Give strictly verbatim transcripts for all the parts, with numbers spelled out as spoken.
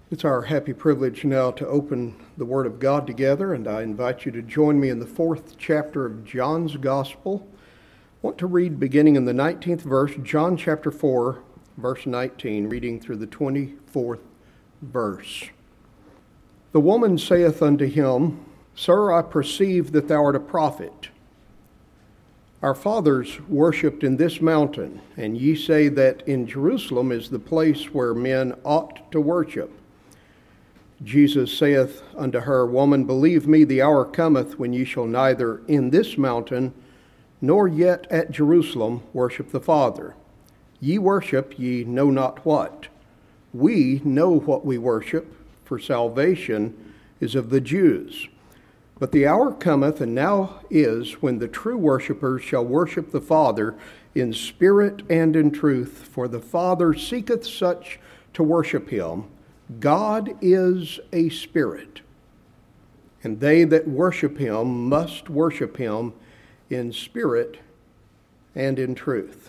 It's our happy privilege now to open the Word of God together, and I invite you to join me in the fourth chapter of John's Gospel. I want to read beginning in the nineteenth verse, John chapter four, verse nineteen, reading through the twenty-fourth verse. The woman saith unto him, Sir, I perceive that thou art a prophet. Our fathers worshipped in this mountain, and ye say that in Jerusalem is the place where men ought to worship. Jesus saith unto her, Woman, believe me, the hour cometh when ye shall neither in this mountain nor yet at Jerusalem worship the Father. Ye worship ye know not what. We know what we worship, for salvation is of the Jews. But the hour cometh, and now is, when the true worshipers shall worship the Father in spirit and in truth, for the Father seeketh such to worship him. God is a spirit, and they that worship him must worship him in spirit and in truth.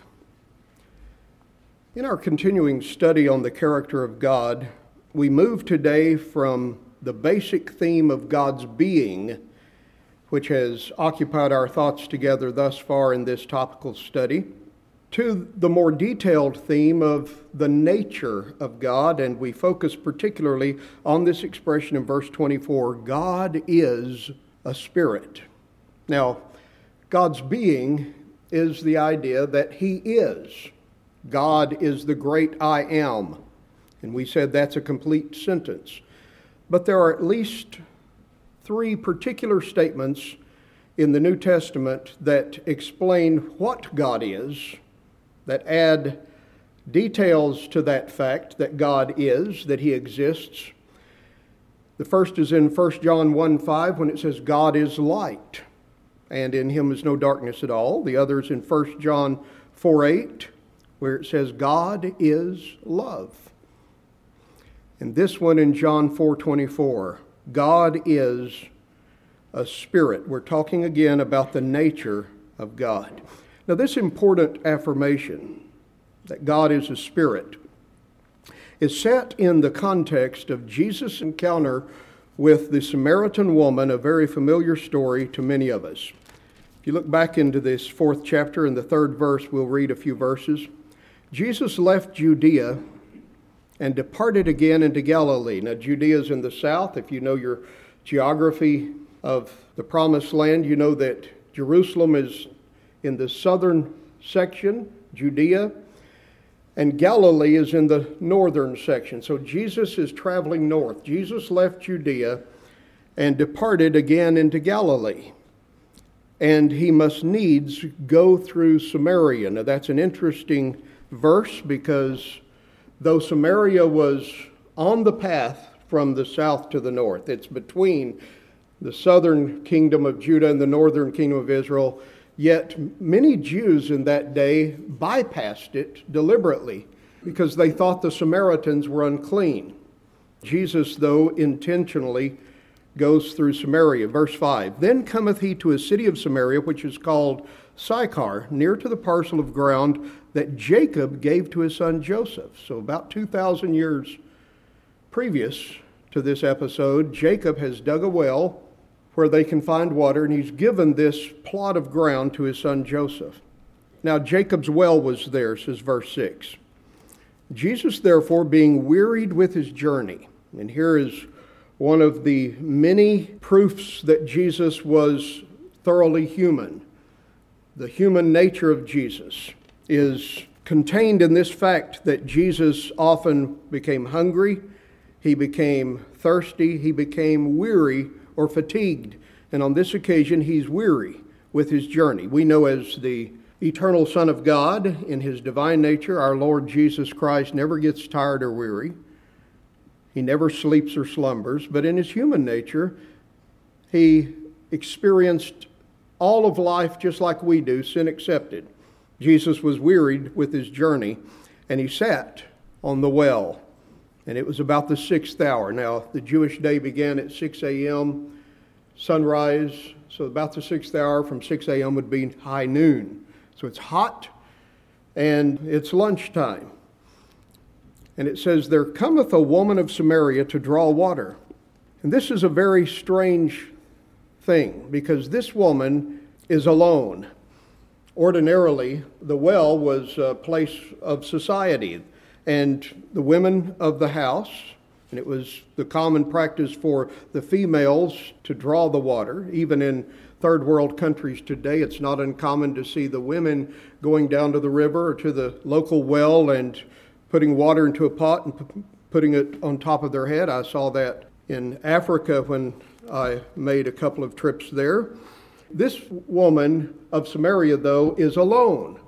In our continuing study on the character of God, we move today from the basic theme of God's being, which has occupied our thoughts together thus far in this topical study, to the more detailed theme of the nature of God, and we focus particularly on this expression in verse twenty-four, God is a spirit. Now, God's being is the idea that he is. God is the great I am, and we said that's a complete sentence. But there are at least three particular statements in the New Testament that explain what God is, that add details to that fact that God is, that he exists. The first is in First John one five when it says God is light, and in him is no darkness at all. The other is in First John four eight where it says God is love. And this one in John four twenty-four, God is a spirit. We're talking again about the nature of God. Now, this important affirmation that God is a spirit is set in the context of Jesus' encounter with the Samaritan woman, a very familiar story to many of us. If you look back into this fourth chapter, in the third verse, we'll read a few verses. Jesus left Judea and departed again into Galilee. Now, Judea is in the south. If you know your geography of the Promised Land, you know that Jerusalem is in the southern section, Judea, and Galilee is in the northern section. So Jesus is traveling north. Jesus left Judea and departed again into Galilee. And he must needs go through Samaria. Now that's an interesting verse because though Samaria was on the path from the south to the north, it's between the southern kingdom of Judah and the northern kingdom of Israel, yet many Jews in that day bypassed it deliberately because they thought the Samaritans were unclean. Jesus, though, intentionally goes through Samaria. Verse five, Then cometh he to a city of Samaria, which is called Sychar, near to the parcel of ground that Jacob gave to his son Joseph. So about two thousand years previous to this episode, Jacob has dug a well where they can find water, and he's given this plot of ground to his son Joseph. Now Jacob's well was there, says verse six. Jesus, therefore, being wearied with his journey, and here is one of the many proofs that Jesus was thoroughly human. The human nature of Jesus is contained in this fact that Jesus often became hungry, he became thirsty, he became weary or fatigued. And on this occasion, he's weary with his journey. We know as the eternal Son of God, in his divine nature, our Lord Jesus Christ never gets tired or weary. He never sleeps or slumbers. But in his human nature, he experienced all of life just like we do, sin accepted. Jesus was wearied with his journey, and he sat on the well. And it was about the sixth hour. Now, the Jewish day began at six a.m., sunrise. So about the sixth hour from six a.m. would be high noon. So it's hot, and it's lunchtime. And it says, "There cometh a woman of Samaria to draw water." And this is a very strange thing, because this woman is alone. Ordinarily, the well was a place of society, and the women of the house, and it was the common practice for the females to draw the water. Even in third world countries today, it's not uncommon to see the women going down to the river or to the local well and putting water into a pot and p- putting it on top of their head. I saw that in Africa when I made a couple of trips there. This woman of Samaria, though, is alone.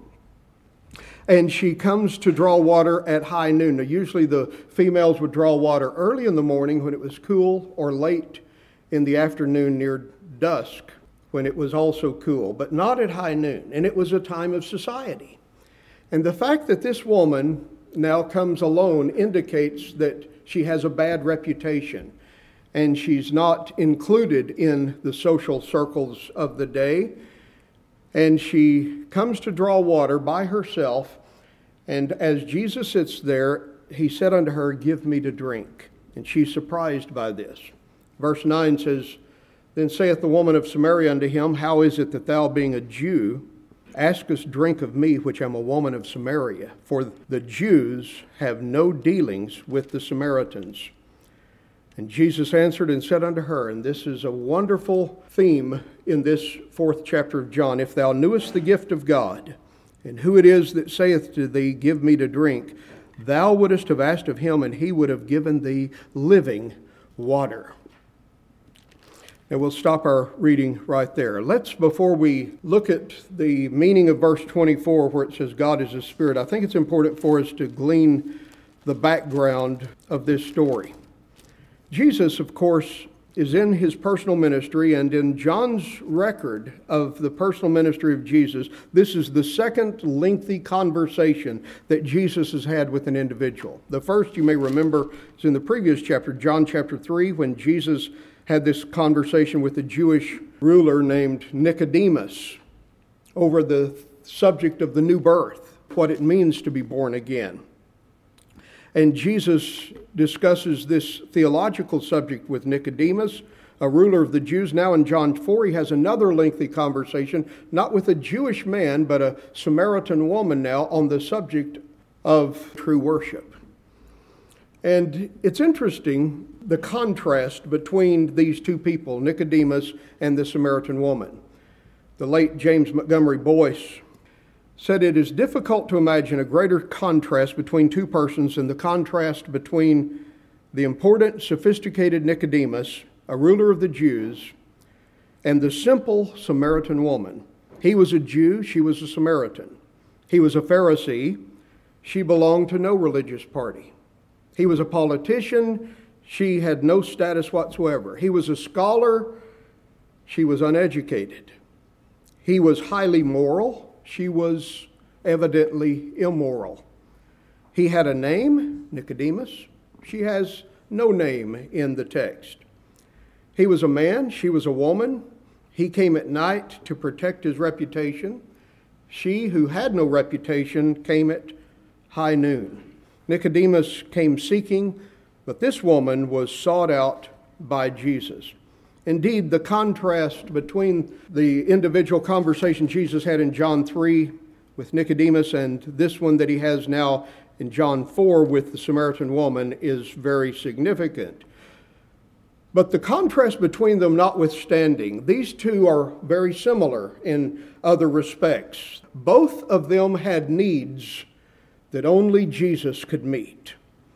And she comes to draw water at high noon. Now, usually the females would draw water early in the morning when it was cool, or late in the afternoon near dusk when it was also cool, but not at high noon. And it was a time of society. And the fact that this woman now comes alone indicates that she has a bad reputation, and she's not included in the social circles of the day. And she comes to draw water by herself, and as Jesus sits there, he said unto her, "Give me to drink." And she's surprised by this. Verse nine says, "Then saith the woman of Samaria unto him, How is it that thou, being a Jew, askest drink of me, which am a woman of Samaria? For the Jews have no dealings with the Samaritans." And Jesus answered and said unto her, and this is a wonderful theme in this fourth chapter of John, "If thou knewest the gift of God, and who it is that saith to thee, Give me to drink, thou wouldest have asked of him, and he would have given thee living water." And we'll stop our reading right there. Let's, before we look at the meaning of verse twenty-four, where it says God is a spirit, I think it's important for us to glean the background of this story. Jesus, of course, is in his personal ministry, and in John's record of the personal ministry of Jesus, this is the second lengthy conversation that Jesus has had with an individual. The first, you may remember, is in the previous chapter, John chapter three, when Jesus had this conversation with a Jewish ruler named Nicodemus over the subject of the new birth, what it means to be born again. And Jesus discusses this theological subject with Nicodemus, a ruler of the Jews. Now in John four, he has another lengthy conversation, not with a Jewish man, but a Samaritan woman now, on the subject of true worship. And it's interesting, the contrast between these two people, Nicodemus and the Samaritan woman. The late James Montgomery Boyce said, "It is difficult to imagine a greater contrast between two persons than the contrast between the important, sophisticated Nicodemus, a ruler of the Jews, and the simple Samaritan woman. He was a Jew, she was a Samaritan. He was a Pharisee, she belonged to no religious party. He was a politician, she had no status whatsoever. He was a scholar, she was uneducated. He was highly moral, she was evidently immoral. He had a name, Nicodemus. She has no name in the text. He was a man, she was a woman. He came at night to protect his reputation. She, who had no reputation, came at high noon. Nicodemus came seeking, but this woman was sought out by Jesus. Indeed, the contrast between the individual conversation Jesus had in John three with Nicodemus and this one that he has now in John four with the Samaritan woman is very significant. But the contrast between them notwithstanding, these two are very similar in other respects. Both of them had needs that only Jesus could meet.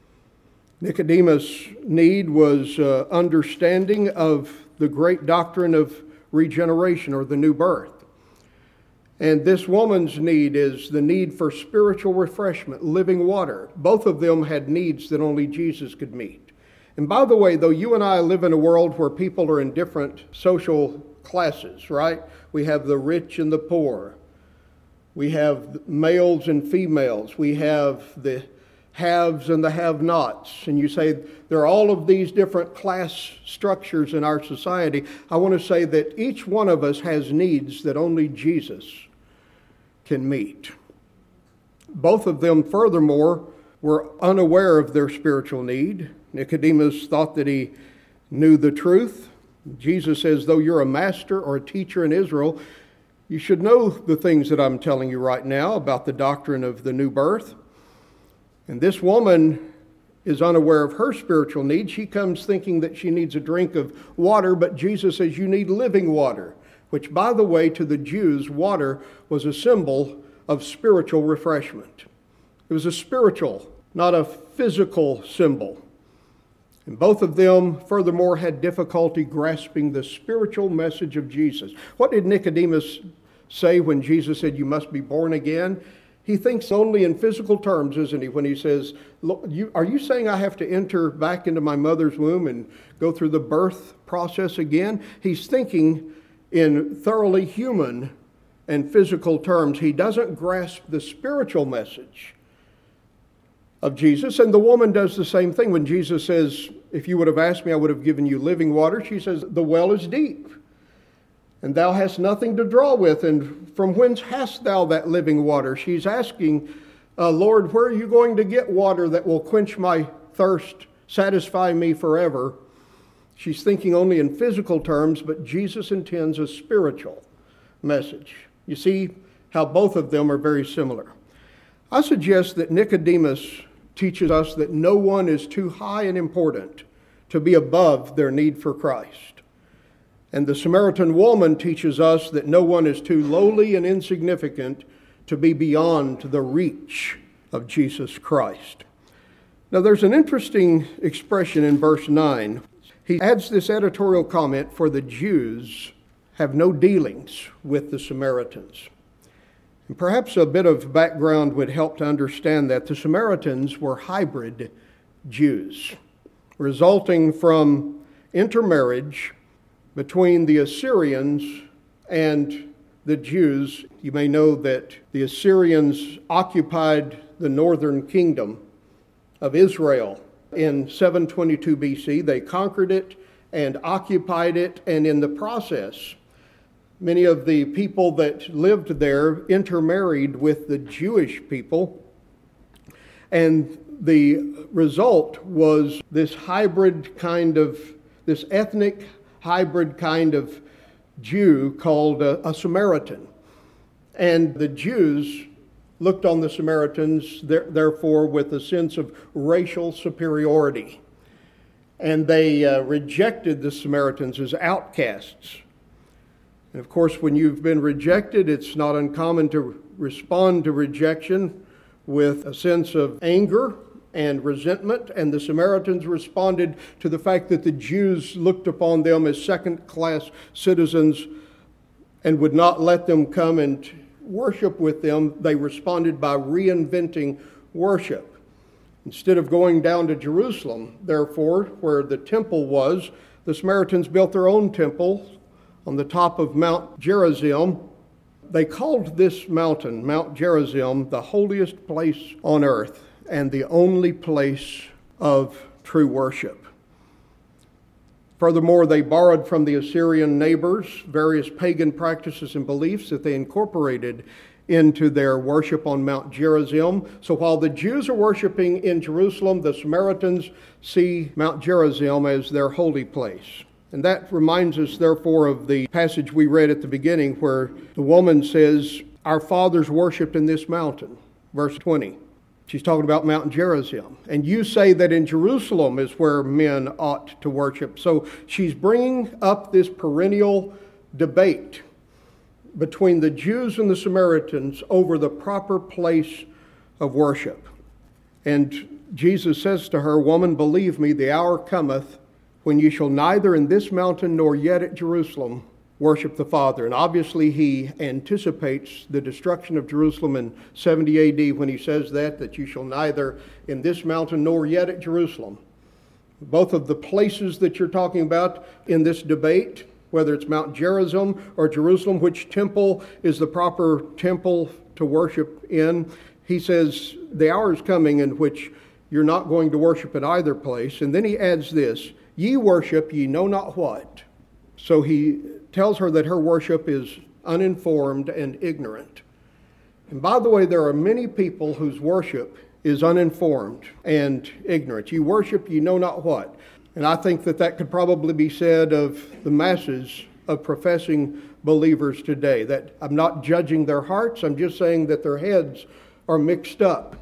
Nicodemus' need was uh, understanding of the great doctrine of regeneration, or the new birth. And this woman's need is the need for spiritual refreshment, living water. Both of them had needs that only Jesus could meet. And by the way, though you and I live in a world where people are in different social classes, right? We have the rich and the poor. We have males and females. We have the haves and the have-nots. And you say there are all of these different class structures in our society. I want to say that each one of us has needs that only Jesus can meet. Both of them, furthermore, were unaware of their spiritual need. Nicodemus thought that he knew the truth. Jesus says, though you're a master or a teacher in Israel, you should know the things that I'm telling you right now about the doctrine of the new birth. And this woman is unaware of her spiritual need. She comes thinking that she needs a drink of water, but Jesus says you need living water, which, by the way, to the Jews, water was a symbol of spiritual refreshment. It was a spiritual, not a physical symbol. And both of them, furthermore, had difficulty grasping the spiritual message of Jesus. What did Nicodemus say when Jesus said, you must be born again? He thinks only in physical terms, isn't he, when he says, Look, you, are you saying I have to enter back into my mother's womb and go through the birth process again? He's thinking in thoroughly human and physical terms. He doesn't grasp the spiritual message of Jesus. And the woman does the same thing. When Jesus says, if you would have asked me, I would have given you living water. She says, the well is deep, and thou hast nothing to draw with. And from whence hast thou that living water? She's asking, uh, Lord, where are you going to get water that will quench my thirst, satisfy me forever? She's thinking only in physical terms, but Jesus intends a spiritual message. You see how both of them are very similar. I suggest that Nicodemus teaches us that no one is too high and important to be above their need for Christ. And the Samaritan woman teaches us that no one is too lowly and insignificant to be beyond the reach of Jesus Christ. Now, there's an interesting expression in verse nine. He adds this editorial comment, for the Jews have no dealings with the Samaritans. And perhaps a bit of background would help to understand that the Samaritans were hybrid Jews, resulting from intermarriage between the Assyrians and the Jews. You may know that the Assyrians occupied the northern kingdom of Israel in seven twenty-two B C. They conquered it and occupied it, and in the process, many of the people that lived there intermarried with the Jewish people, and the result was this hybrid kind of, this ethnic hybrid kind of Jew called a, a Samaritan. And the Jews looked on the Samaritans, there, therefore, with a sense of racial superiority. And they uh, rejected the Samaritans as outcasts. And of course, when you've been rejected, it's not uncommon to respond to rejection with a sense of anger and resentment. And the Samaritans responded to the fact that the Jews looked upon them as second-class citizens and would not let them come and worship with them. They responded by reinventing worship. Instead of going down to Jerusalem, therefore, where the temple was, the Samaritans built their own temple on the top of Mount Gerizim. They called this mountain, Mount Gerizim, the holiest place on earth and the only place of true worship. Furthermore, they borrowed from the Assyrian neighbors various pagan practices and beliefs that they incorporated into their worship on Mount Gerizim. So while the Jews are worshiping in Jerusalem, the Samaritans see Mount Gerizim as their holy place. And that reminds us, therefore, of the passage we read at the beginning where the woman says, our fathers worshipped in this mountain. Verse twenty. She's talking about Mount Gerizim. And you say that in Jerusalem is where men ought to worship. So she's bringing up this perennial debate between the Jews and the Samaritans over the proper place of worship. And Jesus says to her, woman, believe me, the hour cometh when you shall neither in this mountain nor yet at Jerusalem worship the Father. And obviously he anticipates the destruction of Jerusalem in seventy A D when he says that, that you shall neither in this mountain nor yet at Jerusalem. Both of the places that you're talking about in this debate, whether it's Mount Gerizim or Jerusalem, which temple is the proper temple to worship in, he says the hour is coming in which you're not going to worship at either place. And then he adds this, ye worship ye know not what. So he tells her that her worship is uninformed and ignorant. And by the way, there are many people whose worship is uninformed and ignorant. You worship, you know not what. And I think that that could probably be said of the masses of professing believers today, that I'm not judging their hearts, I'm just saying that their heads are mixed up.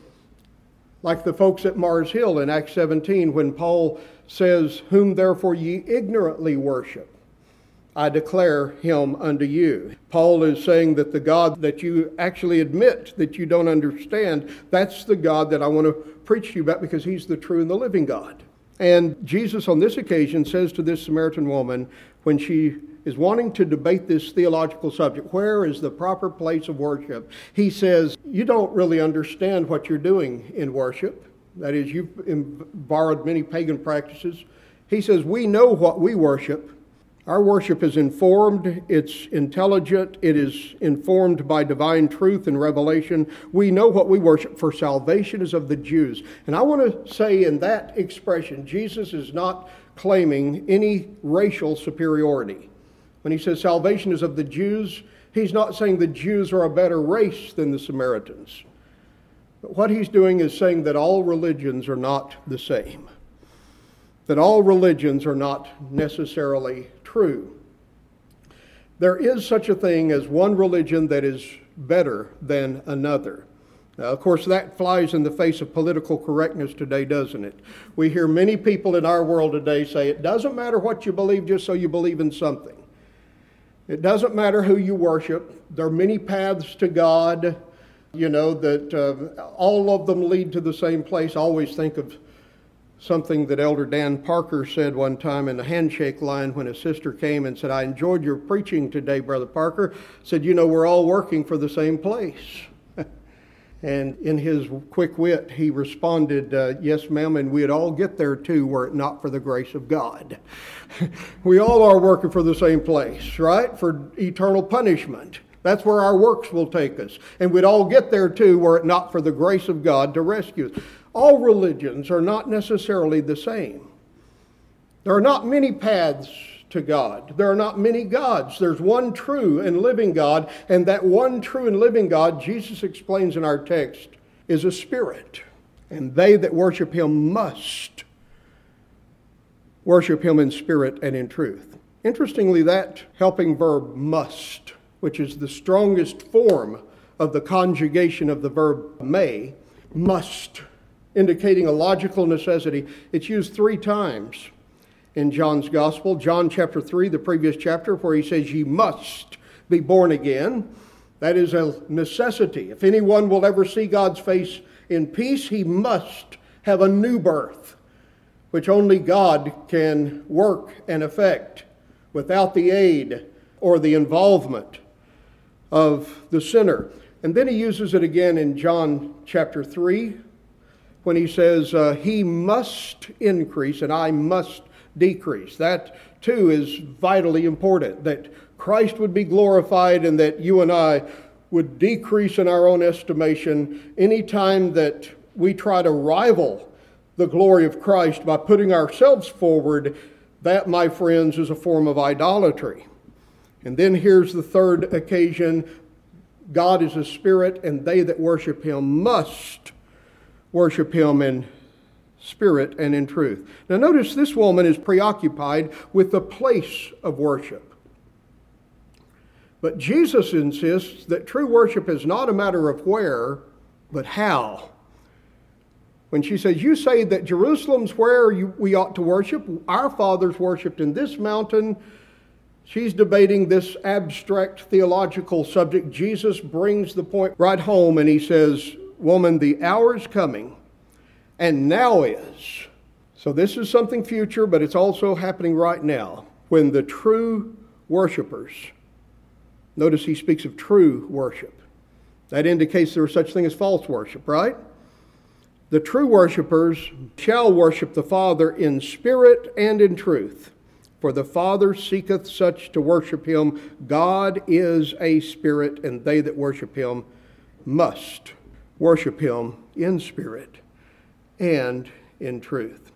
Like the folks at Mars Hill in Acts seventeen, when Paul says, "Whom therefore ye ignorantly worship, I declare him unto you." Paul is saying that the God that you actually admit that you don't understand, that's the God that I want to preach to you about, because he's the true and the living God. And Jesus on this occasion says to this Samaritan woman, when she is wanting to debate this theological subject, where is the proper place of worship? He says, you don't really understand what you're doing in worship. That is, you've borrowed many pagan practices. He says, we know what we worship. Our worship is informed, it's intelligent, it is informed by divine truth and revelation. We know what we worship, for salvation is of the Jews. And I want to say in that expression, Jesus is not claiming any racial superiority. When he says salvation is of the Jews, he's not saying the Jews are a better race than the Samaritans. But what he's doing is saying that all religions are not the same. That all religions are not necessarily true. There is such a thing as one religion that is better than another. Now, of course, that flies in the face of political correctness today, doesn't it? We hear many people in our world today say, it doesn't matter what you believe, just so you believe in something. It doesn't matter who you worship. There are many paths to God, you know, that uh, all of them lead to the same place. I always think of something that Elder Dan Parker said one time in the handshake line when a sister came and said, I enjoyed your preaching today, Brother Parker. Said, you know, we're all working for the same place. And in his quick wit, he responded, uh, yes, ma'am, and we'd all get there too were it not for the grace of God. We all are working for the same place, right? For eternal punishment. That's where our works will take us. And we'd all get there too were it not for the grace of God to rescue us. All religions are not necessarily the same. There are not many paths to God. There are not many gods. There's one true and living God, and that one true and living God, Jesus explains in our text, is a spirit. And they that worship him must worship him in spirit and in truth. Interestingly, that helping verb must, which is the strongest form of the conjugation of the verb may, must, indicating a logical necessity. It's used three times in John's Gospel. John chapter three, the previous chapter, where he says, ye must be born again. That is a necessity. If anyone will ever see God's face in peace, he must have a new birth, which only God can work and effect without the aid or the involvement of the sinner. And then he uses it again in John chapter three, when he says, uh, he must increase and I must decrease. That too is vitally important, that Christ would be glorified and that you and I would decrease in our own estimation. Any time that we try to rival the glory of Christ by putting ourselves forward, that, my friends, is a form of idolatry. And then here's the third occasion. God is a spirit, and they that worship him must worship him in spirit and in truth. Now notice this woman is preoccupied with the place of worship. But Jesus insists that true worship is not a matter of where, but how. When she says, you say that Jerusalem's where you, we ought to worship, our fathers worshipped in this mountain, she's debating this abstract theological subject. Jesus brings the point right home and he says, woman, the hour is coming, and now is. So this is something future, but it's also happening right now, when the true worshipers, notice he speaks of true worship. That indicates there is such thing as false worship, right? The true worshipers shall worship the Father in spirit and in truth. For the Father seeketh such to worship him. God is a spirit, and they that worship him must worship him in spirit and in truth.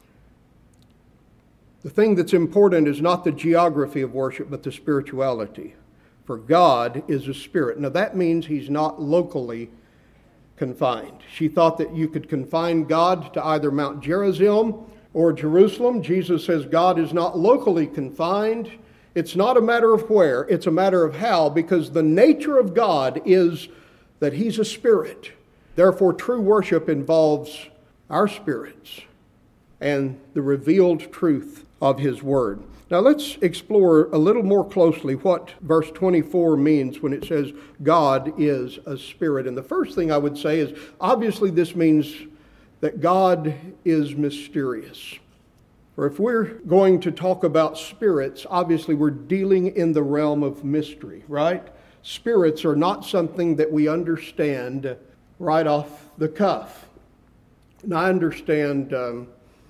The thing that's important is not the geography of worship, but the spirituality. For God is a spirit. Now that means he's not locally confined. She thought that you could confine God to either Mount Gerizim or Jerusalem. Jesus says God is not locally confined. It's not a matter of where, it's a matter of how, because the nature of God is that He's a spirit. Therefore, true worship involves our spirits and the revealed truth of His Word. Now let's explore a little more closely what verse twenty-four means when it says God is a spirit. And the first thing I would say is, obviously this means that God is mysterious. For if we're going to talk about spirits, obviously we're dealing in the realm of mystery, right? Spirits are not something that we understand right off the cuff. And I understand um,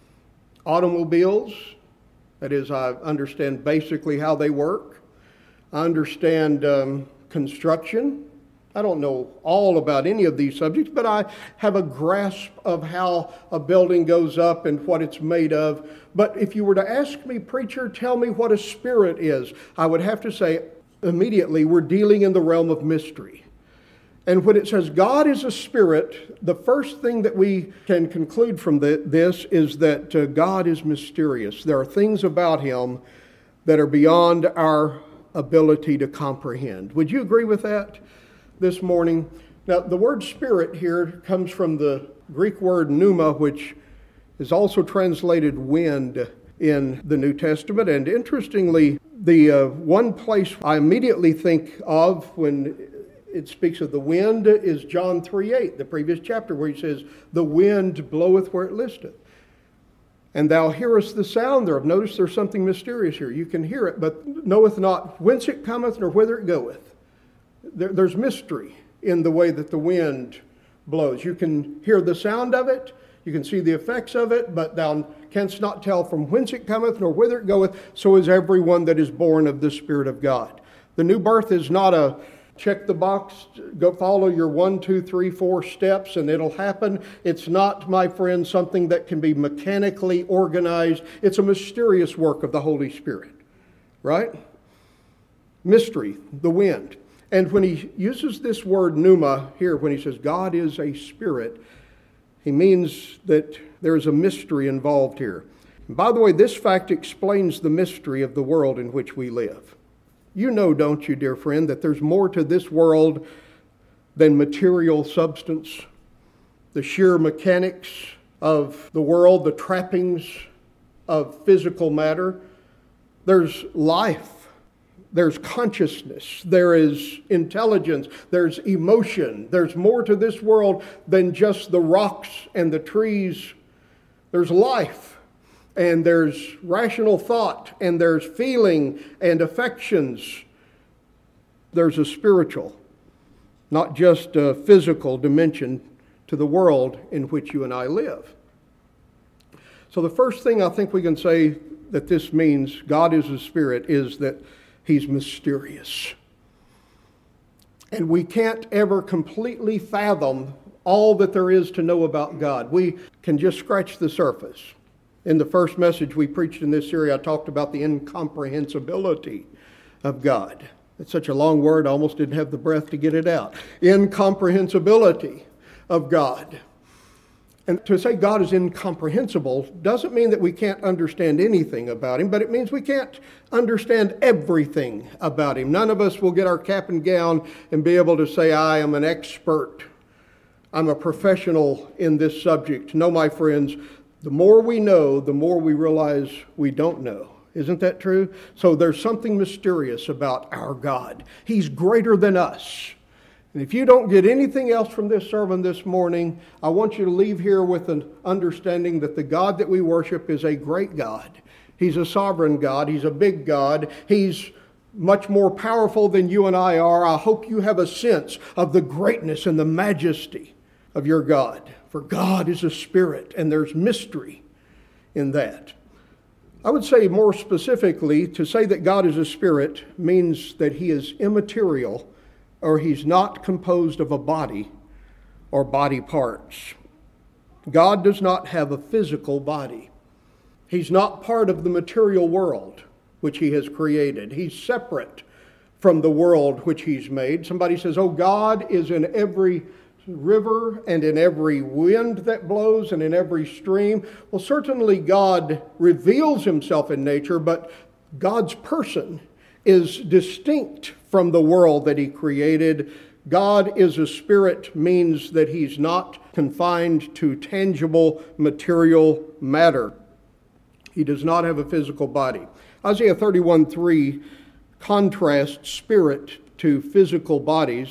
automobiles. That is, I understand basically how they work. I understand um, construction. I don't know all about any of these subjects, but I have a grasp of how a building goes up and what it's made of. But if you were to ask me, preacher, tell me what a spirit is, I would have to say immediately we're dealing in the realm of mystery. And when it says God is a spirit, the first thing that we can conclude from the, this is that uh, God is mysterious. There are things about Him that are beyond our ability to comprehend. Would you agree with that this morning? Now, the word spirit here comes from the Greek word pneuma, which is also translated wind in the New Testament. And interestingly, the uh, one place I immediately think of when it speaks of the wind is John three eight, the previous chapter, where He says, the wind bloweth where it listeth. And thou hearest the sound thereof. Notice there's something mysterious here. You can hear it, but knoweth not whence it cometh nor whither it goeth. There, there's mystery in the way that the wind blows. You can hear the sound of it, you can see the effects of it, but thou canst not tell from whence it cometh nor whither it goeth. So is everyone that is born of the Spirit of God. The new birth is not a check the box, go follow your one, two, three, four steps and it'll happen. It's not, my friend, something that can be mechanically organized. It's a mysterious work of the Holy Spirit, right? Mystery, the wind. And when he uses this word pneuma here, when he says God is a spirit, he means that there is a mystery involved here. And by the way, this fact explains the mystery of the world in which we live. You know, don't you, dear friend, that there's more to this world than material substance, the sheer mechanics of the world, the trappings of physical matter. There's life, there's consciousness, there is intelligence, there's emotion. There's more to this world than just the rocks and the trees. There's life. And there's rational thought, and there's feeling and affections. There's a spiritual, not just a physical dimension to the world in which you and I live. So the first thing I think we can say that this means, God is a spirit, is that He's mysterious. And we can't ever completely fathom all that there is to know about God. We can just scratch the surface. In the first message we preached in this series, I talked about the incomprehensibility of God. It's such a long word, I almost didn't have the breath to get it out. Incomprehensibility of God. And to say God is incomprehensible doesn't mean that we can't understand anything about Him, but it means we can't understand everything about Him. None of us will get our cap and gown and be able to say, I am an expert. I'm a professional in this subject. No, my friends, the more we know, the more we realize we don't know. Isn't that true? So there's something mysterious about our God. He's greater than us. And if you don't get anything else from this sermon this morning, I want you to leave here with an understanding that the God that we worship is a great God. He's a sovereign God. He's a big God. He's much more powerful than you and I are. I hope you have a sense of the greatness and the majesty of your God. For God is a spirit, and there's mystery in that. I would say more specifically, to say that God is a spirit means that He is immaterial, or He's not composed of a body or body parts. God does not have a physical body. He's not part of the material world which He has created. He's separate from the world which He's made. Somebody says, oh, God is in every river and in every wind that blows and in every stream. Well, certainly God reveals himself in nature, but God's person is distinct from the world that he created. God is a spirit means that he's not confined to tangible material matter. He does not have a physical body. Isaiah thirty-one three contrasts spirit to physical bodies.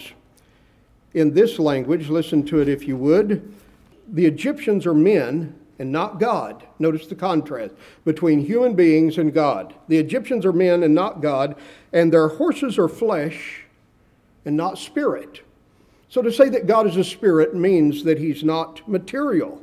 In this language, listen to it if you would. The Egyptians are men and not God. Notice the contrast between human beings and God. The Egyptians are men and not God, and their horses are flesh and not spirit. So to say that God is a spirit means that he's not material.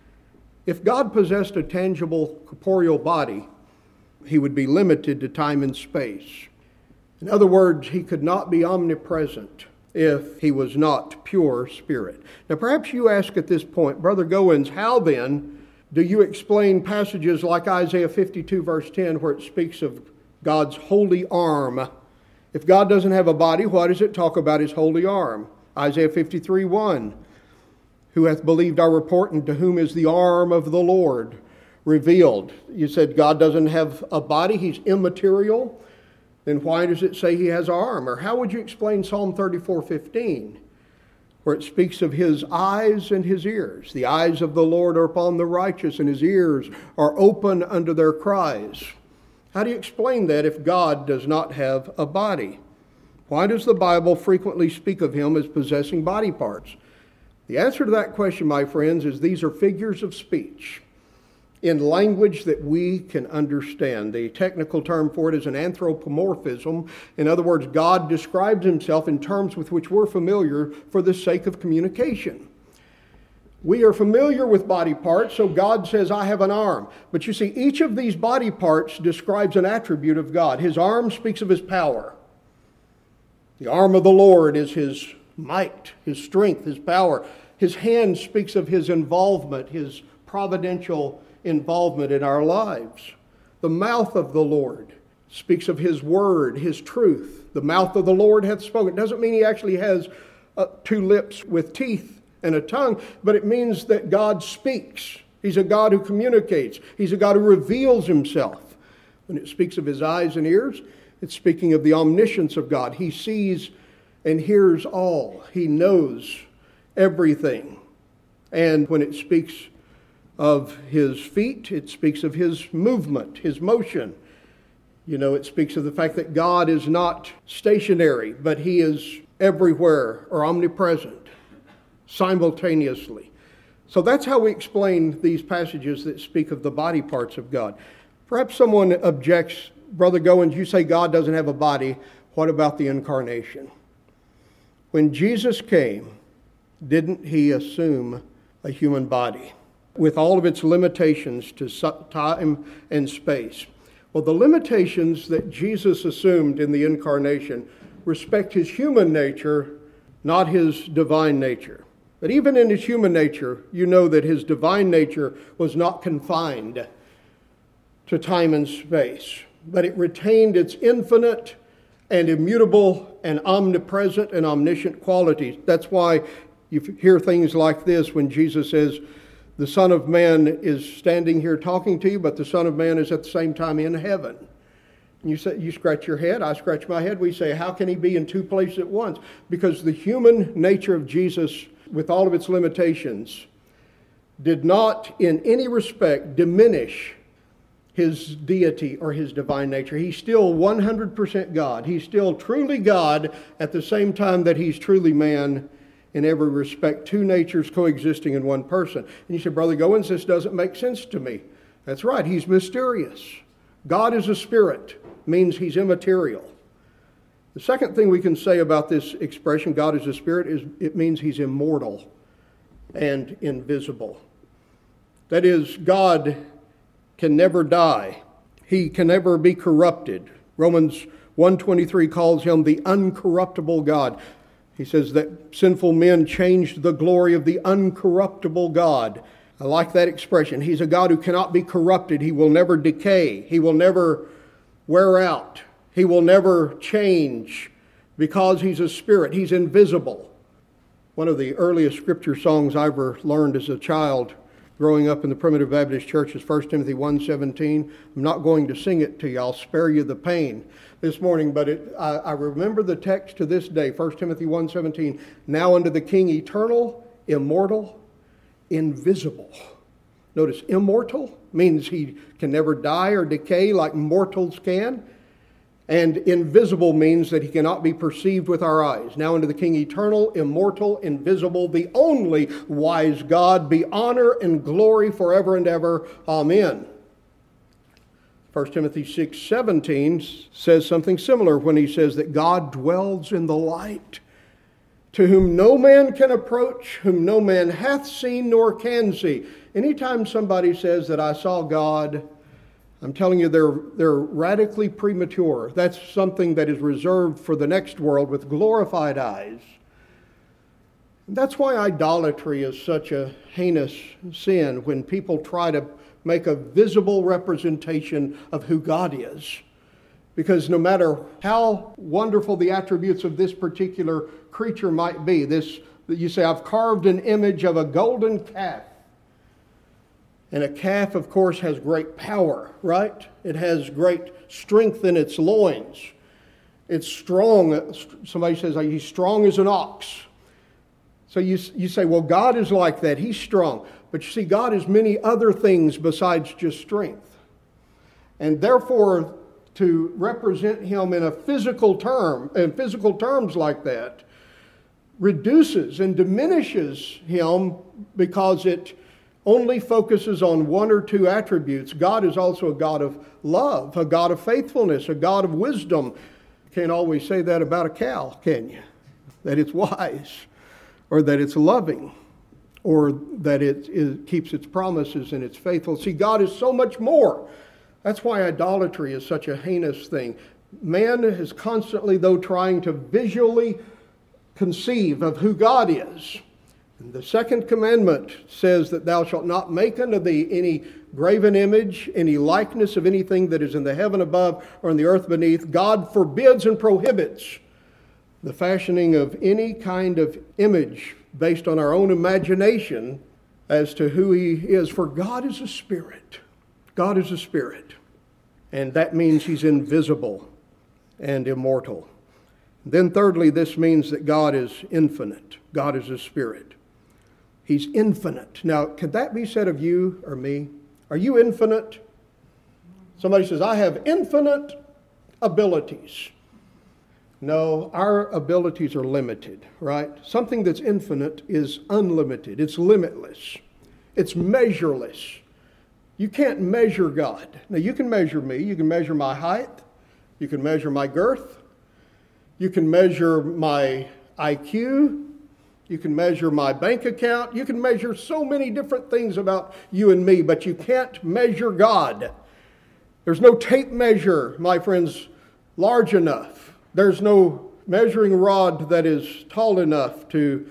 If God possessed a tangible corporeal body, he would be limited to time and space. In other words, he could not be omnipresent if he was not pure spirit. Now perhaps you ask at this point, Brother Goins, how then do you explain passages like Isaiah fifty-two verse ten where it speaks of God's holy arm? If God doesn't have a body, why does it talk about his holy arm? Isaiah fifty-three one, who hath believed our report, and to whom is the arm of the Lord revealed? You said God doesn't have a body, he's immaterial. Then why does it say he has an arm? Or how would you explain Psalm thirty-four fifteen, where it speaks of his eyes and his ears? The eyes of the Lord are upon the righteous, and his ears are open unto their cries. How do you explain that if God does not have a body? Why does the Bible frequently speak of him as possessing body parts? The answer to that question, my friends, is these are figures of speech in language that we can understand. The technical term for it is an anthropomorphism. In other words, God describes himself in terms with which we're familiar for the sake of communication. We are familiar with body parts, so God says, I have an arm. But you see, each of these body parts describes an attribute of God. His arm speaks of his power. The arm of the Lord is his might, his strength, his power. His hand speaks of his involvement, his providential involvement in our lives. The mouth of the Lord speaks of his word, his truth. The mouth of the Lord hath spoken. It doesn't mean he actually has uh, two lips with teeth and a tongue, but it means that God speaks. He's a God who communicates. He's a God who reveals himself. When it speaks of his eyes and ears, it's speaking of the omniscience of God. He sees and hears all. He knows everything. And when it speaks of his feet, it speaks of his movement, his motion. You know, it speaks of the fact that God is not stationary, but he is everywhere or omnipresent simultaneously. So that's how we explain these passages that speak of the body parts of God. Perhaps someone objects, Brother Goins, you say God doesn't have a body. What about the incarnation? When Jesus came, didn't he assume a human body with all of its limitations to time and space? Well, the limitations that Jesus assumed in the incarnation respect his human nature, not his divine nature. But even in his human nature, you know that his divine nature was not confined to time and space, but it retained its infinite and immutable and omnipresent and omniscient qualities. That's why you hear things like this when Jesus says, the Son of Man is standing here talking to you, but the Son of Man is at the same time in heaven. And you say, you scratch your head, I scratch my head. We say, how can he be in two places at once? Because the human nature of Jesus, with all of its limitations, did not in any respect diminish his deity or his divine nature. He's still one hundred percent God. He's still truly God at the same time that he's truly man in every respect. Two natures coexisting in one person. And you say, Brother Goins, this doesn't make sense to me. That's right. He's mysterious. God is a spirit, means he's immaterial. The second thing we can say about this expression, God is a spirit, is it means he's immortal and invisible. That is, God can never die. He can never be corrupted. Romans one twenty-three calls him the uncorruptible God. He says that sinful men changed the glory of the uncorruptible God. I like that expression. He's a God who cannot be corrupted. He will never decay. He will never wear out. He will never change because he's a spirit. He's invisible. One of the earliest scripture songs I ever learned as a child growing up in the Primitive Baptist Church is First Timothy one seventeen. I'm not going to sing it to you. I'll spare you the pain this morning, but it, I, I remember the text to this day, First Timothy one seventeen. Now unto the King eternal, immortal, invisible. Notice, immortal means he can never die or decay like mortals can. And invisible means that he cannot be perceived with our eyes. Now unto the King eternal, immortal, invisible, the only wise God, be honor and glory forever and ever. Amen. First Timothy six seventeen says something similar when he says that God dwells in the light, to whom no man can approach, whom no man hath seen nor can see. Anytime somebody says that I saw God, I'm telling you, they're, they're radically premature. That's something that is reserved for the next world with glorified eyes. That's why idolatry is such a heinous sin, when people try to make a visible representation of who God is. Because no matter how wonderful the attributes of this particular creature might be, this, you say, I've carved an image of a golden calf. And a calf, of course, has great power, right? It has great strength in its loins. It's strong. Somebody says, he's strong as an ox. So you, you say, well, God is like that. He's strong. But you see, God is many other things besides just strength. And therefore, to represent him in a physical term, in physical terms like that, reduces and diminishes him because it only focuses on one or two attributes. God is also a God of love, a God of faithfulness, a God of wisdom. You can't always say that about a cow, can you? That it's wise, or that it's loving, or that it, it keeps its promises and it's faithful. See, God is so much more. That's why idolatry is such a heinous thing. Man is constantly, though, trying to visually conceive of who God is. And the second commandment says that thou shalt not make unto thee any graven image, any likeness of anything that is in the heaven above or in the earth beneath. God forbids and prohibits the fashioning of any kind of image based on our own imagination as to who he is. For God is a spirit. God is a spirit. And that means he's invisible and immortal. Then thirdly, this means that God is infinite. God is a spirit. He's infinite. Now, could that be said of you or me? Are you infinite? Somebody says, I have infinite abilities. No, our abilities are limited, right? Something that's infinite is unlimited. It's limitless. It's measureless. You can't measure God. Now, you can measure me. You can measure my height. You can measure my girth. You can measure my I Q. You can measure my bank account. You can measure so many different things about you and me, but you can't measure God. There's no tape measure, my friends, large enough. There's no measuring rod that is tall enough to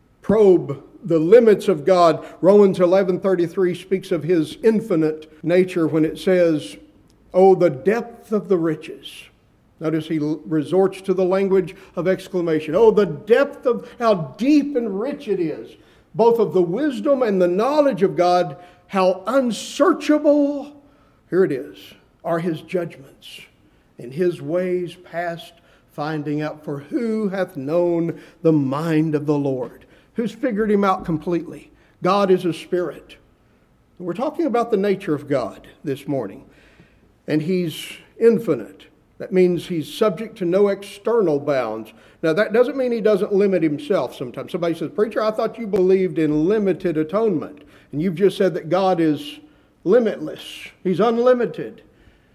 probe the limits of God. Romans eleven thirty-three speaks of his infinite nature when it says, oh, the depth of the riches. Notice he resorts to the language of exclamation. Oh, the depth of how deep and rich it is, both of the wisdom and the knowledge of God, how unsearchable, here it is, are his judgments, and his ways past finding out. For who hath known the mind of the Lord? Who's figured him out completely? God is a spirit. We're talking about the nature of God this morning, and he's infinite. That means he's subject to no external bounds. Now, that doesn't mean he doesn't limit himself sometimes. Somebody says, preacher, I thought you believed in limited atonement. And you've just said that God is limitless. He's unlimited.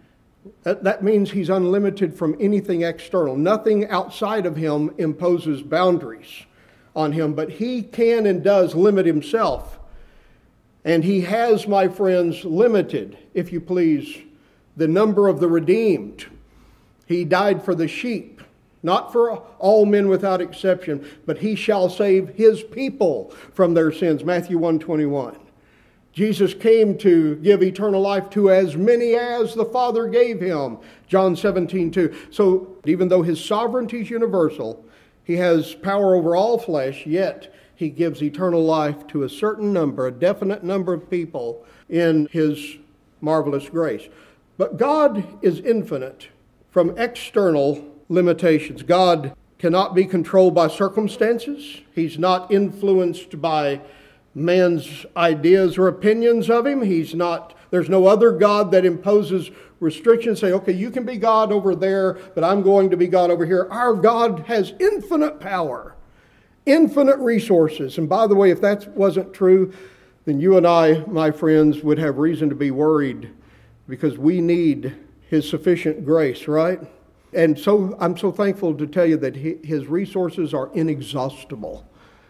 That, that means he's unlimited from anything external. Nothing outside of him imposes boundaries on him. But he can and does limit himself. And he has, my friends, limited, if you please, the number of the redeemed. He died for the sheep, not for all men without exception, but he shall save his people from their sins. Matthew one twenty-one. Jesus came to give eternal life to as many as the Father gave him. John seventeen two. So even though his sovereignty is universal, He has power over all flesh, yet he gives eternal life to a certain number, a definite number of people in his marvelous grace. But God is infinite from external limitations. God cannot be controlled by circumstances. He's not influenced by man's ideas or opinions of him. He's not, there's no other God that imposes restrictions, say, okay, you can be God over there, but I'm going to be God over here. Our God has infinite power, infinite resources. And by the way, if that wasn't true, then you and I, my friends, would have reason to be worried, because we need his sufficient grace, right? And so I'm so thankful to tell you that his resources are inexhaustible.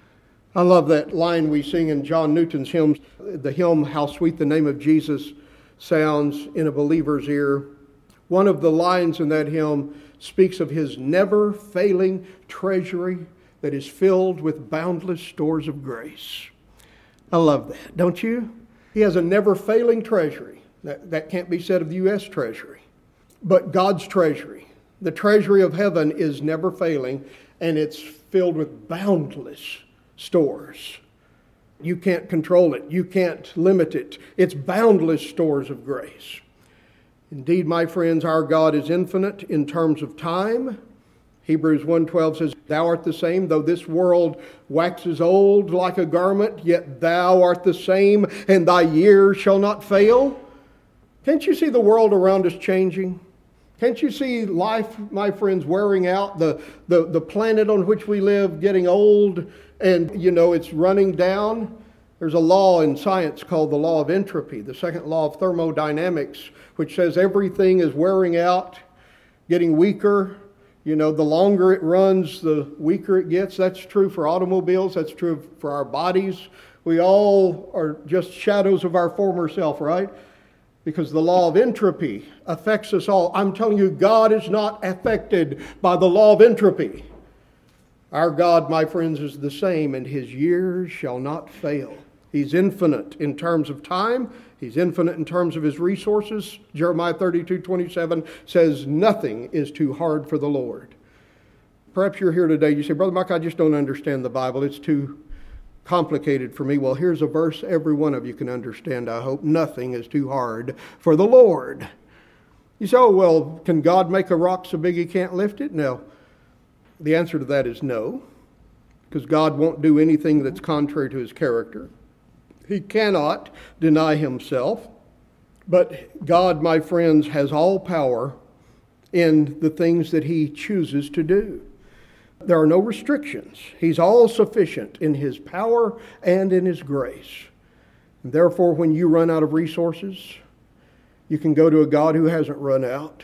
I love that line we sing in John Newton's hymns, the hymn, How Sweet the Name of Jesus Sounds in a Believer's Ear. One of the lines in that hymn speaks of his never-failing treasury that is filled with boundless stores of grace. I love that, don't you? He has a never-failing treasury. That, that can't be said of the U S Treasury. But God's treasury, the treasury of heaven, is never failing, and it's filled with boundless stores. You can't control it. You can't limit it. It's boundless stores of grace. Indeed, my friends, our God is infinite in terms of time. Hebrews one twelve says, Thou art the same, though this world waxes old like a garment, yet thou art the same, and thy years shall not fail. Can't you see the world around us changing? Can't you see life, my friends, wearing out, the, the, the planet on which we live getting old, and, you know, it's running down? There's a law in science called the law of entropy, the second law of thermodynamics, which says everything is wearing out, getting weaker. You know, the longer it runs, the weaker it gets. That's true for automobiles. That's true for our bodies. We all are just shadows of our former self, right? Because the law of entropy affects us all. I'm telling you, God is not affected by the law of entropy. Our God, my friends, is the same, and his years shall not fail. He's infinite in terms of time. He's infinite in terms of his resources. Jeremiah thirty-two twenty-seven says, nothing is too hard for the Lord. Perhaps you're here today, you say, Brother Mike, I just don't understand the Bible. It's too complicated for me. Well, here's a verse every one of you can understand, I hope. Nothing is too hard for the Lord. You say, oh, well, can God make a rock so big he can't lift it? No. The answer to that is no, because God won't do anything that's contrary to his character. He cannot deny himself. But God, my friends, has all power in the things that he chooses to do. There are no restrictions. He's all sufficient in his power and in his grace. And therefore, when you run out of resources, you can go to a God who hasn't run out.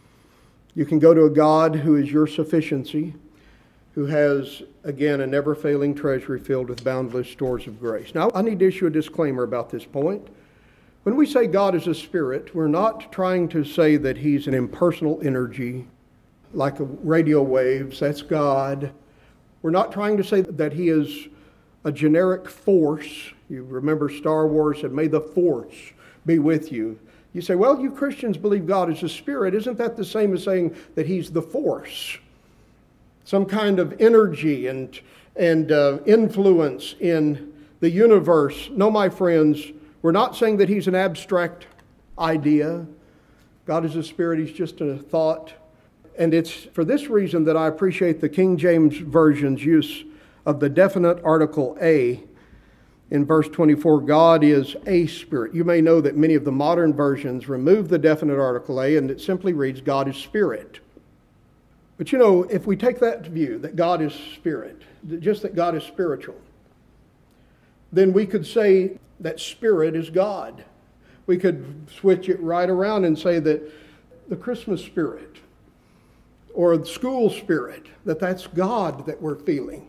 You can go to a God who is your sufficiency, who has, again, a never-failing treasury filled with boundless stores of grace. Now, I need to issue a disclaimer about this point. When we say God is a spirit, we're not trying to say that he's an impersonal energy, like a radio waves, that's God. We're not trying to say that he is a generic force. You remember Star Wars said, may the force be with you. You say, well, you Christians believe God is a spirit. Isn't that the same as saying that he's the force? Some kind of energy and, and uh, influence in the universe. No, my friends, we're not saying that he's an abstract idea. God is a spirit, he's just a thought. And it's for this reason that I appreciate the King James Version's use of the definite article a in verse twenty-four. God is a spirit. You may know that many of the modern versions remove the definite article a, and it simply reads God is spirit. But you know, if we take that view, that God is spirit, just that God is spiritual, then we could say that spirit is God. We could switch it right around and say that the Christmas spirit, or the school spirit, that that's God that we're feeling.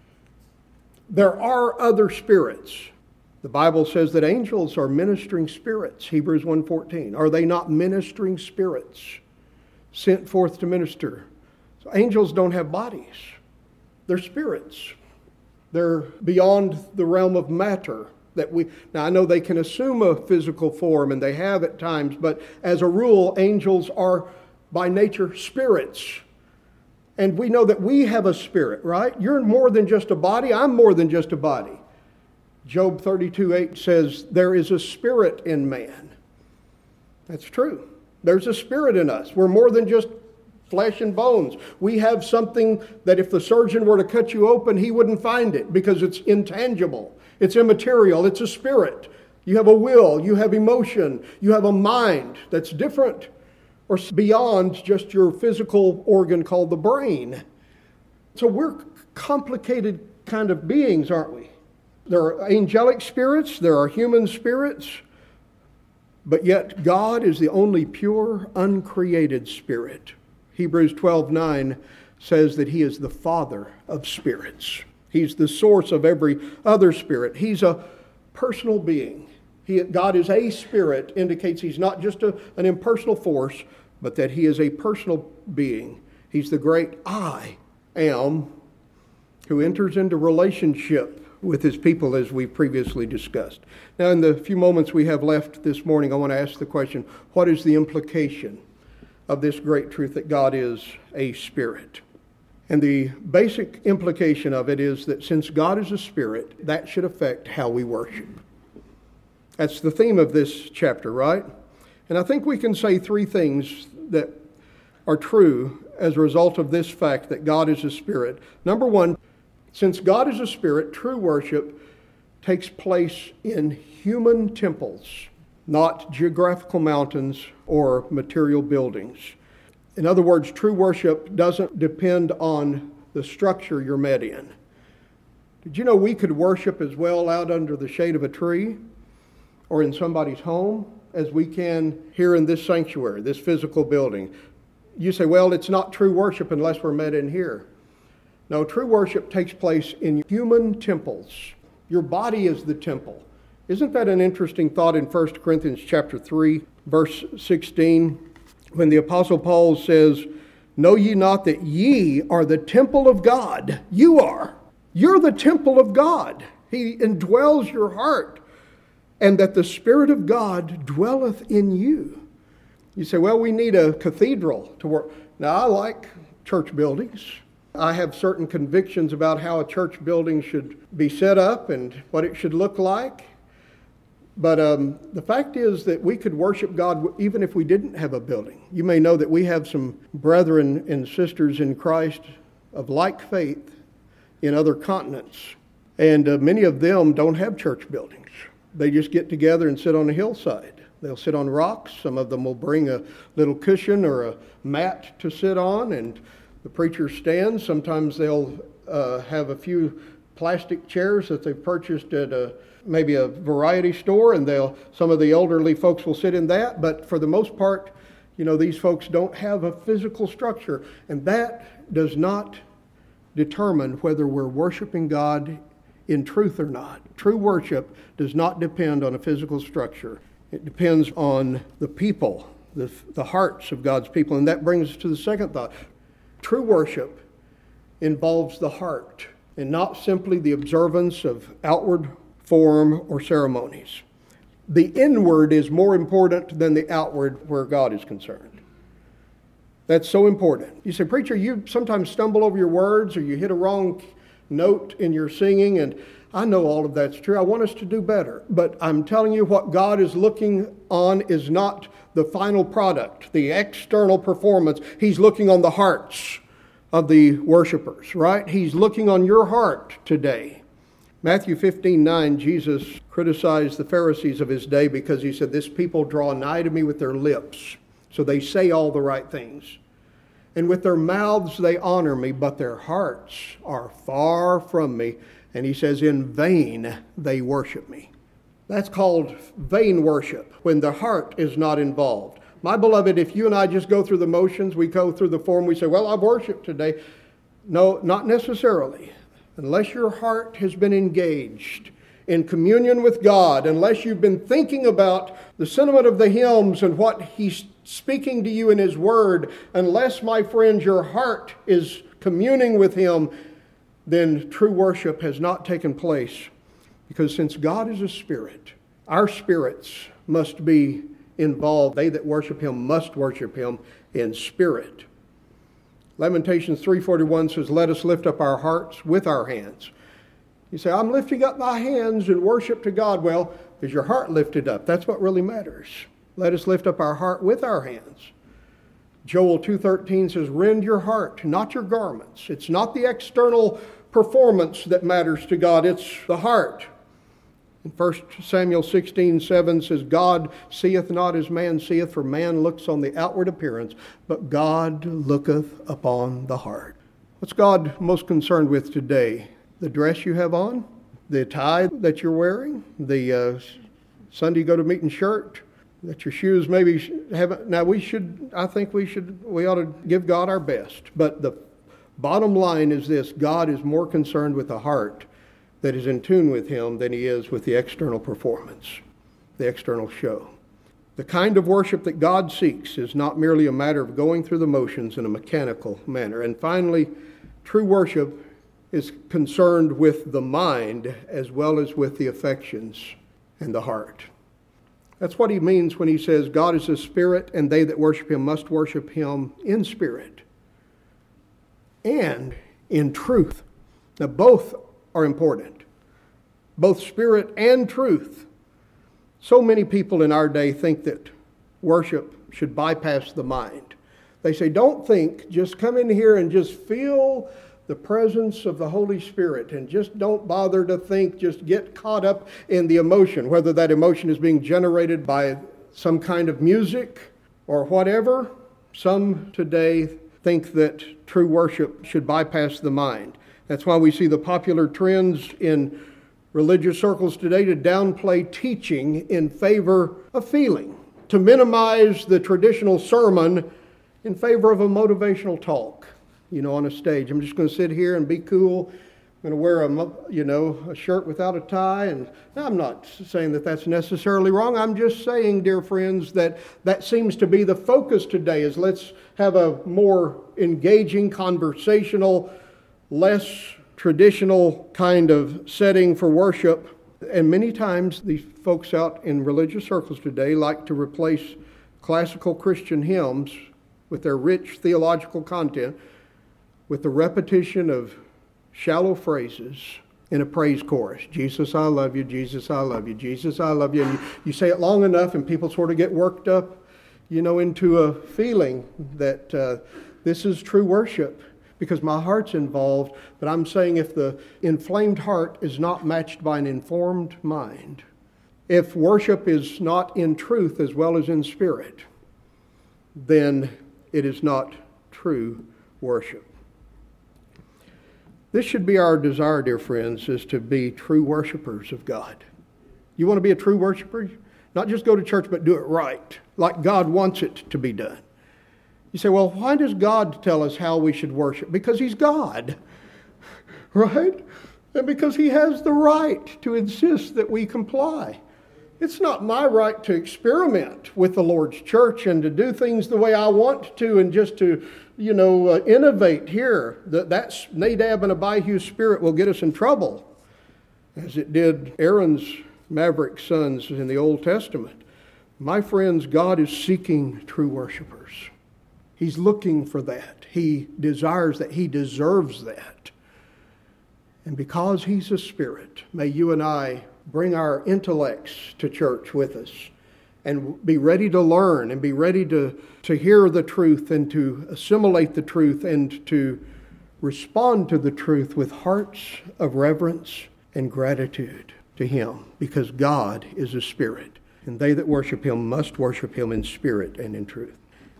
There are other spirits. The Bible says that angels are ministering spirits, Hebrews one fourteen. Are they not ministering spirits sent forth to minister? So angels don't have bodies. They're spirits. They're beyond the realm of matter. That we now I know they can assume a physical form, and they have at times, but as a rule, angels are by nature spirits. And we know that we have a spirit, right? You're more than just a body. I'm more than just a body. Job thirty-two eight says, there is a spirit in man. That's true. There's a spirit in us. We're more than just flesh and bones. We have something that if the surgeon were to cut you open, he wouldn't find it because it's intangible. It's immaterial. It's a spirit. You have a will. You have emotion. You have a mind that's different or beyond just your physical organ called the brain. So we're complicated kind of beings, aren't we? There are angelic spirits. There are human spirits. But yet God is the only pure, uncreated spirit. Hebrews twelve nine says that He is the Father of spirits. He's the source of every other spirit. He's a personal being. He, God is a spirit, indicates He's not just a, an impersonal force, but that He is a personal being. He's the great I am who enters into relationship with His people, as we previously discussed. Now, in the few moments we have left this morning, I want to ask the question, what is the implication of this great truth that God is a spirit? And the basic implication of it is that since God is a spirit, that should affect how we worship. That's the theme of this chapter, right? And I think we can say three things that are true as a result of this fact that God is a spirit. Number one, since God is a spirit, true worship takes place in human temples, not geographical mountains or material buildings. In other words, true worship doesn't depend on the structure you're met in. Did you know we could worship as well out under the shade of a tree or in somebody's home as we can here in this sanctuary, this physical building? You say, well, it's not true worship unless we're met in here. No, true worship takes place in human temples. Your body is the temple. Isn't that an interesting thought in First Corinthians chapter three, verse sixteen, when the Apostle Paul says, know ye not that ye are the temple of God? You are. You're the temple of God. He indwells your heart, and that the Spirit of God dwelleth in you. You say, well, we need a cathedral to work. Now, I like church buildings. I have certain convictions about how a church building should be set up and what it should look like. But um, the fact is that we could worship God even if we didn't have a building. You may know that we have some brethren and sisters in Christ of like faith in other continents. And uh, many of them don't have church buildings. They just get together and sit on a hillside. They'll sit on rocks. Some of them will bring a little cushion or a mat to sit on, and the preacher stands. Sometimes they'll uh, have a few plastic chairs that they've purchased at a, maybe a variety store, and they'll some of the elderly folks will sit in that. But for the most part, you know, these folks don't have a physical structure, and that does not determine whether we're worshiping God in truth or not. True worship does not depend on a physical structure. It depends on the people, the, the hearts of God's people. And that brings us to the second thought. True worship involves the heart and not simply the observance of outward form or ceremonies. The inward is more important than the outward where God is concerned. That's so important. You say, preacher, you sometimes stumble over your words or you hit a wrong note in your singing, and I know all of that's true. I want us to do better. But I'm telling you, what God is looking on is not the final product, the external performance. He's looking on the hearts of the worshipers, right? He's looking on your heart today. Matthew fifteen nine, Jesus criticized the Pharisees of his day because he said, this people draw nigh to me with their lips. So they say all the right things. And with their mouths they honor me, but their hearts are far from me. And he says, in vain they worship me. That's called vain worship, when the heart is not involved. My beloved, if you and I just go through the motions, we go through the form, we say, well, I've worshiped today. No, not necessarily. Unless your heart has been engaged in communion with God, unless you've been thinking about the sentiment of the hymns and what He's speaking to you in His Word, unless, my friends, your heart is communing with Him, then true worship has not taken place. Because since God is a spirit, our spirits must be involved. They that worship Him must worship Him in spirit Lamentations three forty-one says, let us lift up our hearts with our hands. You say, I'm lifting up my hands in worship to God. Well, is your heart lifted up? That's what really matters. Let us lift up our heart with our hands. Joel two thirteen says, rend your heart, not your garments. It's not the external performance that matters to God. It's the heart. And First Samuel sixteen seven says, God seeth not as man seeth, for man looks on the outward appearance, but God looketh upon the heart. What's God most concerned with today? The dress you have on? The tie that you're wearing? The uh, Sunday go to meeting shirt? That your shoes maybe haven't... Now we should, I think we should, we ought to give God our best. But the bottom line is this: God is more concerned with the heart that is in tune with Him than He is with the external performance, the external show. The kind of worship that God seeks is not merely a matter of going through the motions in a mechanical manner. And finally, true worship is concerned with the mind as well as with the affections and the heart. That's what he means when he says, God is a spirit, and they that worship Him must worship Him in spirit and in truth. Now, both are important. Both spirit and truth. So many people in our day think that worship should bypass the mind. They say, don't think, just come in here and just feel the presence of the Holy Spirit, and just don't bother to think, just get caught up in the emotion, whether that emotion is being generated by some kind of music or whatever. Some today think that true worship should bypass the mind. That's why we see the popular trends in religious circles today to downplay teaching in favor of feeling, to minimize the traditional sermon in favor of a motivational talk. You know, on a stage, I'm just going to sit here and be cool. I'm going to wear a, you know, a shirt without a tie. And I'm not saying that that's necessarily wrong. I'm just saying, dear friends, that that seems to be the focus today, is let's have a more engaging, conversational, less traditional kind of setting for worship. And many times these folks out in religious circles today like to replace classical Christian hymns with their rich theological content with the repetition of shallow phrases in a praise chorus. Jesus, I love you. Jesus, I love you. Jesus, I love you. And you, you say it long enough and people sort of get worked up, you know, into a feeling that uh, this is true worship because my heart's involved. But I'm saying if the inflamed heart is not matched by an informed mind, if worship is not in truth as well as in spirit, then it is not true worship. This should be our desire, dear friends, is to be true worshipers of God. You want to be a true worshiper? Not just go to church, but do it right, like God wants it to be done. You say, well, why does God tell us how we should worship? Because He's God, right? And because He has the right to insist that we comply. It's not my right to experiment with the Lord's church and to do things the way I want to and just to, you know, uh, innovate here. That that's Nadab and Abihu's spirit will get us in trouble, as it did Aaron's maverick sons in the Old Testament. My friends, God is seeking true worshipers. He's looking for that. He desires that. He deserves that. And because He's a spirit, may you and I bring our intellects to church with us and be ready to learn and be ready to, to hear the truth and to assimilate the truth and to respond to the truth with hearts of reverence and gratitude to Him, because God is a spirit, and they that worship Him must worship Him in spirit and in truth.